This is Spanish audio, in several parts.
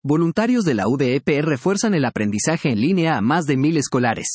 voluntarios de la UDEP refuerzan el aprendizaje en línea a más de 1000 escolares.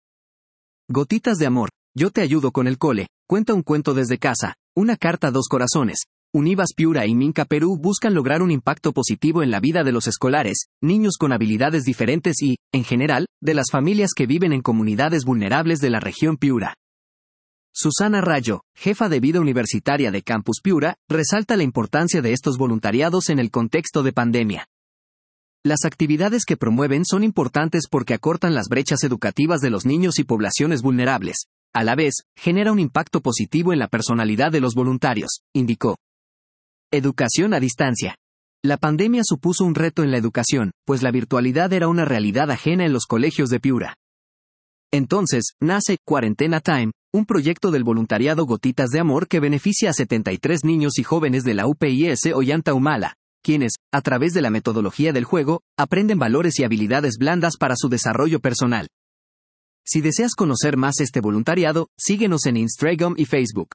Gotitas de amor, yo te ayudo con el cole, cuenta un cuento desde casa, una carta a 2 corazones. Univas Piura y Minca Perú buscan lograr un impacto positivo en la vida de los escolares, niños con habilidades diferentes y, en general, de las familias que viven en comunidades vulnerables de la región Piura. Susana Rayo, jefa de vida universitaria de Campus Piura, resalta la importancia de estos voluntariados en el contexto de pandemia. Las actividades que promueven son importantes porque acortan las brechas educativas de los niños y poblaciones vulnerables. A la vez, genera un impacto positivo en la personalidad de los voluntarios, indicó. Educación a distancia. La pandemia supuso un reto en la educación, pues la virtualidad era una realidad ajena en los colegios de Piura. Entonces, nace Cuarentena Time, un proyecto del voluntariado Gotitas de Amor que beneficia a 73 niños y jóvenes de la UPIS Ollanta Humala, quienes, a través de la metodología del juego, aprenden valores y habilidades blandas para su desarrollo personal. Si deseas conocer más este voluntariado, síguenos en Instagram y Facebook.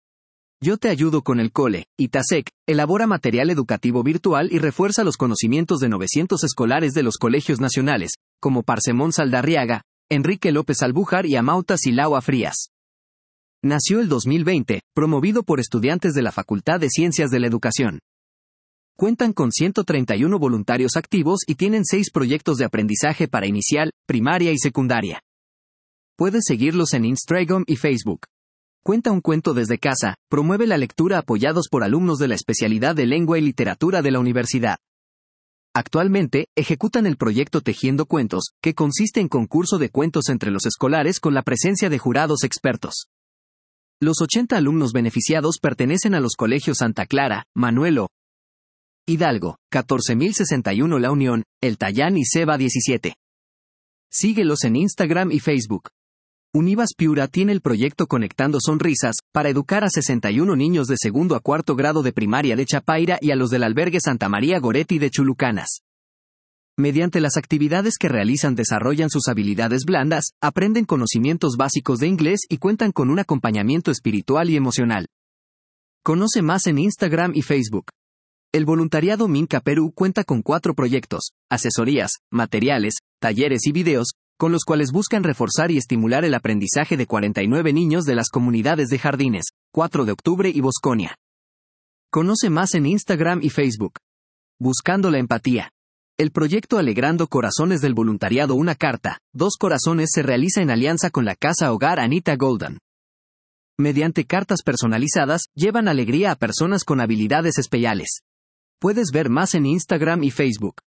Yo te ayudo con el cole. ITASEC elabora material educativo virtual y refuerza los conocimientos de 900 escolares de los colegios nacionales, como Parsemón Saldarriaga, Enrique López Albújar y Amauta Silao Frías. Nació el 2020, promovido por estudiantes de la Facultad de Ciencias de la Educación. Cuentan con 131 voluntarios activos y tienen 6 proyectos de aprendizaje para inicial, primaria y secundaria. Puedes seguirlos en Instagram y Facebook. Cuenta un cuento desde casa, promueve la lectura apoyados por alumnos de la especialidad de Lengua y Literatura de la universidad. Actualmente, ejecutan el proyecto Tejiendo Cuentos, que consiste en concurso de cuentos entre los escolares con la presencia de jurados expertos. Los 80 alumnos beneficiados pertenecen a los colegios Santa Clara, Manuelo, Hidalgo, 14.061 La Unión, El Tallán y Ceba 17. Síguelos en Instagram y Facebook. Univas Piura tiene el proyecto Conectando Sonrisas, para educar a 61 niños de segundo a cuarto grado de primaria de Chapaira y a los del albergue Santa María Goretti de Chulucanas. Mediante las actividades que realizan desarrollan sus habilidades blandas, aprenden conocimientos básicos de inglés y cuentan con un acompañamiento espiritual y emocional. Conoce más en Instagram y Facebook. El voluntariado Minca Perú cuenta con 4 proyectos, asesorías, materiales, talleres y videos, con los cuales buscan reforzar y estimular el aprendizaje de 49 niños de las comunidades de Jardines, 4 de Octubre y Bosconia. Conoce más en Instagram y Facebook. Buscando la empatía. El proyecto Alegrando Corazones del voluntariado Una Carta, 2 Corazones se realiza en alianza con la Casa Hogar Anita Golden. Mediante cartas personalizadas, llevan alegría a personas con habilidades especiales. Puedes ver más en Instagram y Facebook.